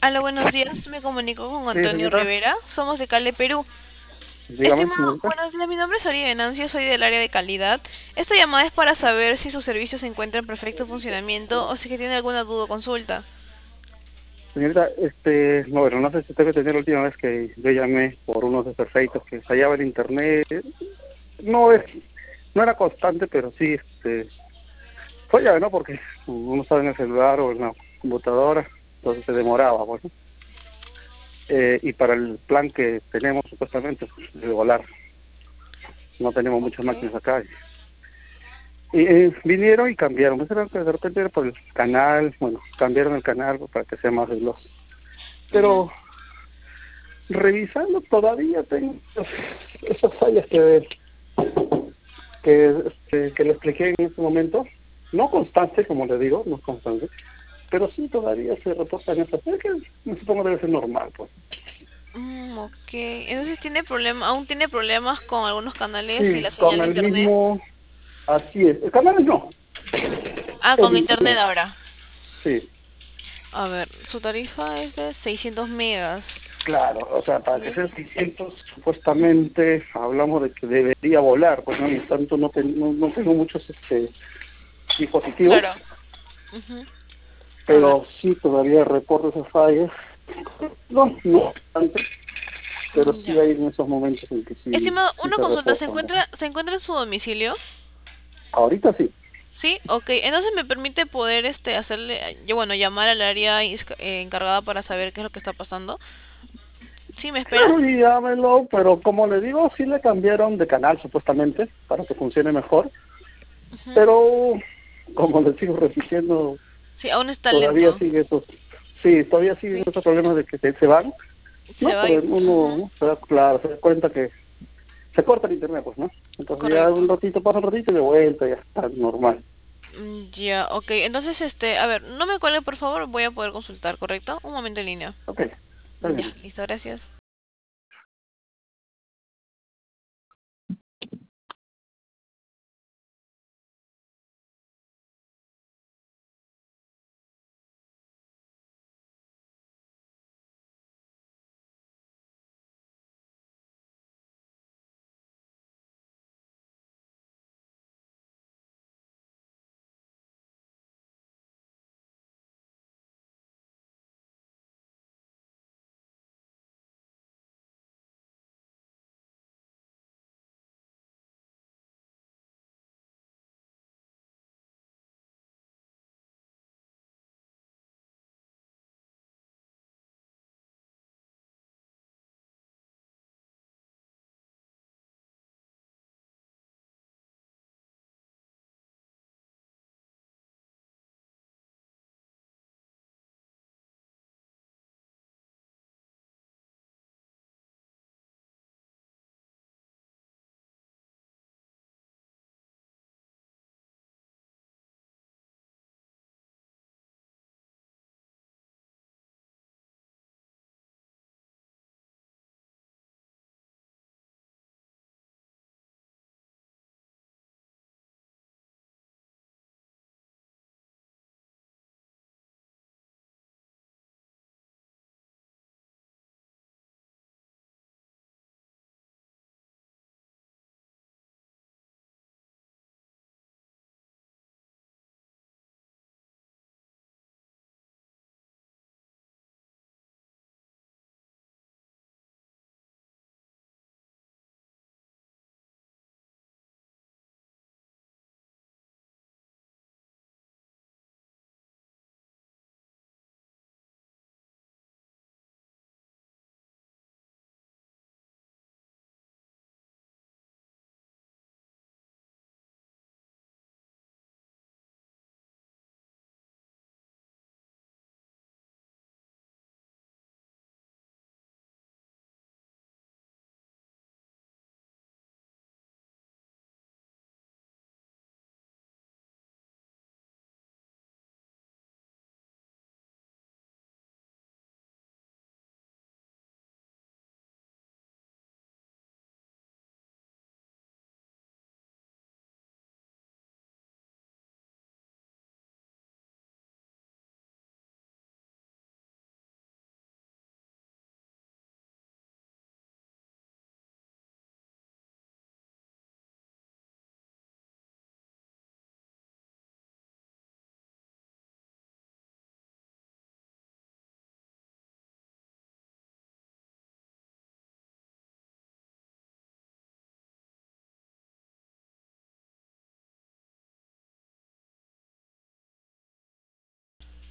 Hola, buenos días. Me comunico con Sí, Antonio señora, Rivera. Somos de Cale, Perú. dígame, Estimado, señorita. buenos días. Mi nombre es Ori Venancio, soy del área de calidad. Esta llamada es para saber si su servicio se encuentra en perfecto funcionamiento o si que tiene alguna duda o consulta. Señorita, no, bueno, no sé si usted me entendió la última vez que yo llamé por unos defectos que fallaba el internet. No es, no era constante, pero sí, fallaba, ¿no? Porque uno estaba en el celular o en la computadora, entonces se demoraba, pues, ¿no? Y para el plan que tenemos, supuestamente, pues, de volar, no tenemos muchas Ok. máquinas acá. Y vinieron y cambiaron. Eso era que de repente era por el canal, bueno, cambiaron el canal para que sea más veloz. Ujú. Pero revisando todavía tengo esas fallas que le expliqué en ese momento, no constante, como le digo, no constante, pero sí todavía se reportan esas fallas, que me supongo debe ser normal, pues. Ok. Entonces aún tiene problemas con algunos canales y Sí, la señal con de el internet. mismo, así es. El canal no, Ah, el con internet internet, ahora. sí, A ver, su tarifa es de 600 megas. claro, o sea, para que Ok. sean 600, supuestamente hablamos de que debería volar, pues no, y tanto no tengo muchos dispositivos, Claro. Ujú. A ver. pero sí todavía reporto esas fallas. No tanto, pero sí Ya. hay en esos momentos en que Estimado, sí una se consulta, reportan, ¿no? se encuentra en su domicilio? Ahorita sí. Sí, ok. Entonces me permite poder bueno, llamar al área encargada para saber qué es lo que está pasando. ¿Sí me espera? Claro, y llámelo, pero como le digo, sí le cambiaron de canal supuestamente para que funcione mejor, Ujú. pero como le sigo repitiendo, Sí, aún está todavía lento. sigue esos, sí, todavía siguen Sí. esos problemas de que se van, Se ¿no? va Pero y... uno Ujú. ¿no? Se da, claro, se da cuenta que se corta el internet, pues, ¿no? Entonces ya Correcto. un ratito, pasa un ratito y de vuelta, ya está normal. Ya, ok. Entonces, a ver, no me cuelgue, por favor, voy a poder consultar, ¿correcto? Un momento en línea. Ok, está Ya, bien. listo, gracias.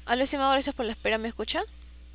Hola, estimado, gracias por la espera, ¿me escucha?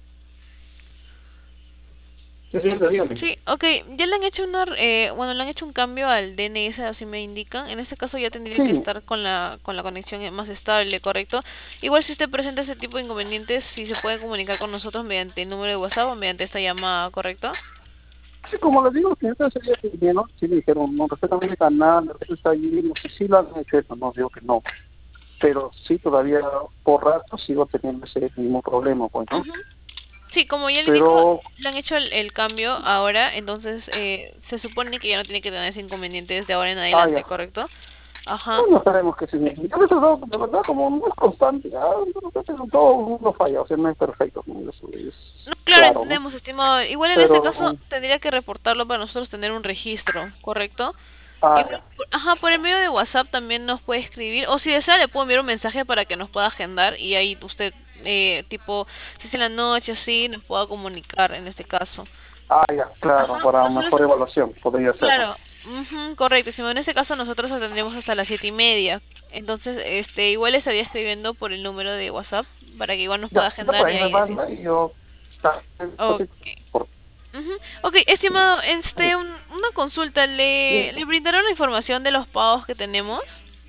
Sí, señorita, dígame. Sí, ok, ya le han hecho bueno, le han hecho un cambio al DNS, así me indican. En este caso ya tendría que Sí, estar con la conexión más estable, ¿correcto? Igual si usted presenta ese tipo de inconvenientes, sí se puede comunicar con nosotros mediante el número de WhatsApp o mediante esta llamada, ¿correcto? sí, como les digo, señorita, sería que no, sí me dijeron, no, respetame mi canal, de repente está allí, no sé si lo han hecho eso, no digo que no, pero sí, todavía por rato sigo teniendo ese mismo problema, pues, ¿no? Ujú. Sí, como ya le indico, Pero, le han hecho el cambio ahora, entonces se supone que ya no tiene que tener ese inconveniente desde ahora en ya. adelante, ¿correcto? Ajá. Bueno, esperemos que sí. Yo me he tratado, de verdad, como no es constante, de repente todo el mundo falla, o sea, no es perfecto, ¿no? Eso es No, claro, claro, ¿no? entendemos, estimado. Igual en este Pero, caso tendría que reportarlo para nosotros tener un registro, ¿correcto? ya. Igual, ajá, por el medio de WhatsApp también nos puede escribir, o si desea le puedo enviar un mensaje para que nos pueda agendar y ahí usted, tipo, si es en la noche, así, nos pueda comunicar en este caso. Ya, claro, Ajá, para nosotros, mejor evaluación podría ser, ¿no? claro, ujú, correcto, estimado. En este caso nosotros atendemos hasta las 7:30. Entonces, igual le estaría escribiendo por el número de WhatsApp para que igual nos pueda Ya por agendar y ahí me ahí decir. manda y yo, está, Ok. por, Ujú. Ok, estimado, una consulta, ¿le brindaron la información de los pagos que tenemos?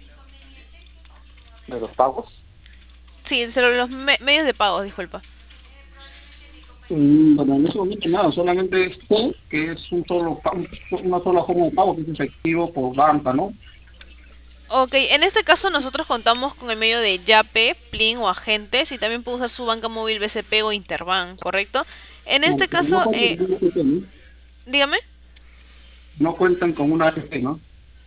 de los pagos. Sí, sobre los medios de pago, disculpa. Bueno, en ese momento nada, solamente esto, que es una sola forma de pago, que es efectivo por banca, ¿no? Ok, en este caso nosotros contamos con el medio de Yape, Plin o Agentes y también puede usar su banca móvil BCP o Interbank, ¿correcto? En No, este pero no caso, cuentan con una APP, ¿no? dígame, No cuentan con una APP, ¿no?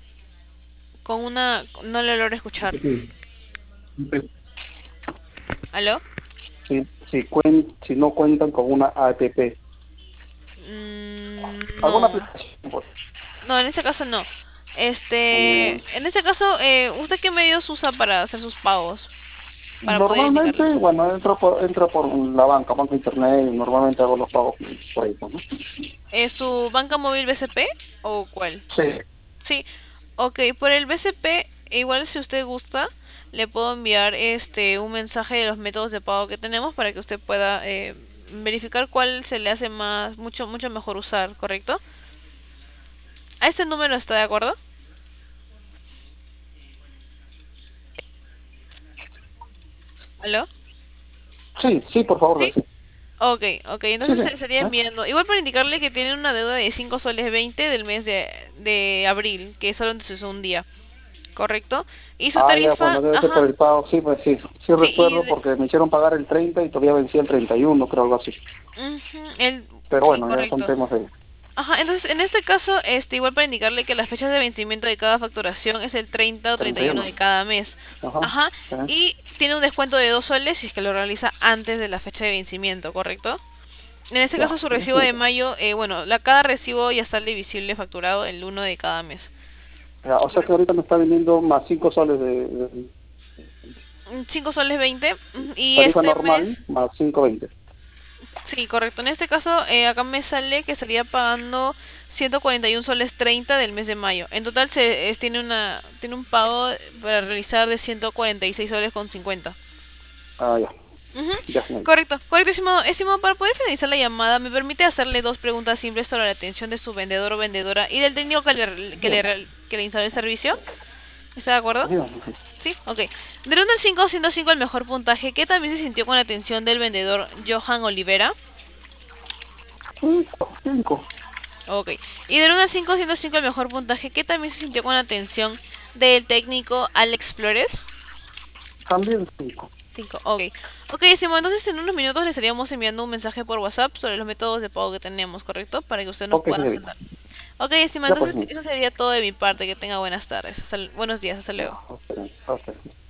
no le logro escuchar. APP. ¿Aló? Si no cuentan con una APP. ¿Alguna No, aplicación? Pues? no, en este caso no. Mm, En este caso, ¿usted qué medios usa para hacer sus pagos? Para poder indicarle. Normalmente, bueno, entro por la banca, banco internet, y normalmente hago los pagos por ahí, pues, ¿no? ¿Su banca móvil BCP o cuál? Sí, Sí, ok, por el BCP, igual si usted gusta, le puedo enviar un mensaje de los métodos de pago que tenemos para que usted pueda verificar cuál se le hace mucho mejor usar, ¿correcto? ¿A este número está de acuerdo? ¿Aló? sí, por favor, ¿Sí? sí. Ok, ok, Sí, entonces sí. se estaría ¿Eh? enviando. Igual para indicarle que tiene una deuda de 5 soles 20 del mes de abril, que solamente se usó un día, ¿correcto? Y su Ya, tarifa, bueno, debe ser por ajá, el pago, sí, pues sí. Sí sí, recuerdo porque me hicieron pagar el 30 y todavía vencía el 31, creo, algo así. ujú, Pero sí, bueno, ya son correcto. temas de... Ajá, entonces en este caso, igual para indicarle que las fechas de vencimiento de cada facturación es el 30 o 31 31. de cada mes. Ajá. Ajá, ¿Eh? y tiene un descuento de 2 soles si es que lo realiza antes de la fecha de vencimiento, ¿correcto? En este Ya, caso su ya, recibo de sí. mayo, bueno, cada recibo ya sale visible facturado el 1 de cada mes. Ya, o sea que ahorita me está vendiendo más 5 soles de 5 soles 20 y tarifa este normal, mes, más 5.20. sí, correcto. En este caso, acá me sale que estaría pagando 141 soles 30 del mes de mayo. En total tiene un pago para realizar de 146 soles con 50. Ya, Ujú. ya, señorita. Correcto, correcto, estimado. Estimado, para poder finalizar la llamada, ¿me permite hacerle dos preguntas simples sobre la atención de su vendedor o vendedora y del técnico Dígame, que le instaló el servicio? ¿Está de acuerdo? dígame. Sí, ok. Del 1 al 5, siendo 5 el mejor puntaje, ¿qué también se sintió con la atención del vendedor Johan Olivera? 5, 5. Ok. Y del 1 al 5, siendo 5 el mejor puntaje, ¿qué también se sintió con la atención del técnico Alex Flores? También 5. 5, ok. Ok, estimado, entonces en unos minutos le estaríamos enviando un mensaje por WhatsApp sobre los métodos de pago que tenemos, ¿correcto? Para que usted nos Ok, pueda señorita. agendar. Ok, estimado, Ya pues, entonces eso sería todo de mi parte. Que tenga buenas tardes. Buenos días, hasta luego. ya, ok, ok.